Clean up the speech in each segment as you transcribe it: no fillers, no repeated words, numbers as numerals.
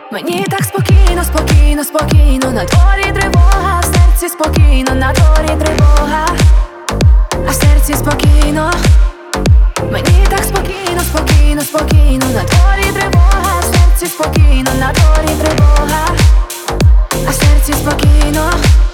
Мені так спокійно, спокійно, спокійно. На дворі тривога, в серці спокійно, на дворі тривога, а в серці спокійно. Мені так спокійно, спокійно, спокійно. На дворі тривога, в серці спокійно, на дворі тривога, а в серці спокійно.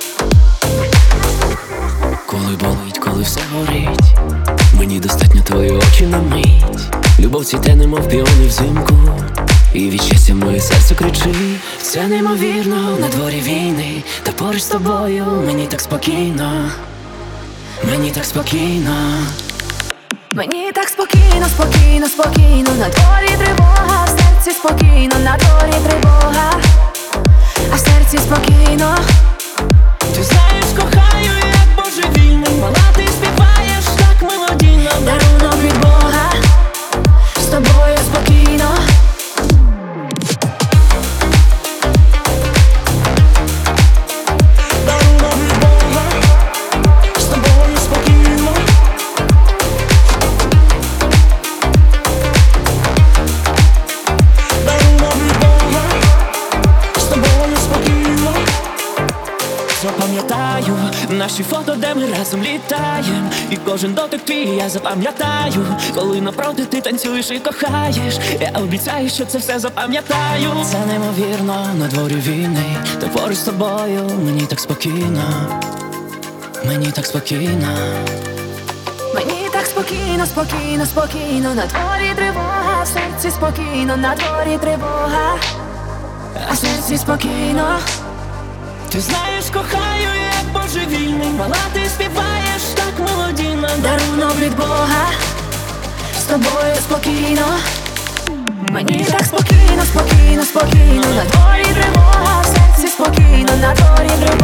Коли болить, коли все горить, мені достатньо твої очі на мить. Любов цвіте, немов піони взимку, і від щастя моє серце кричить. Це неймовірно, на дворі війни, та поруч з тобою мені так спокійно, мені так спокійно. Мені так спокійно, спокійно, спокійно. На дворі тривога, в серці спокійно, на дворі тривога, а в серці спокійно. Ти знаєш, кохаю, як божевільний. Мала, ти співаєш так мелодійно. Дарунок від Бога, з тобою спокійно. Дарунок від Бога, з тобою спокійно. Дарунок від Бога, з тобою спокійно. Запам'ятаю наші фото, де ми разом літаєм, і кожен дотик твій я запам'ятаю. Коли навпроти ти танцюєш і кохаєш, я обіцяю, що це все запам'ятаю. Це неймовірно, на дворі війни, та поруч з тобою мені так спокійно, мені так спокійно. Мені так спокійно, спокійно, спокійно. На дворі тривога, в серці спокійно, на дворі тривога, а в серці спокійно. Ти знаєш, кохаю, як божевільний. Мала, ти співаєш так мелодійно. Дарунок від Бога, з тобою спокійно. Мені так спокійно, спокійно, спокійно. На дворі тривога, в серці спокійно, на дворі тривога.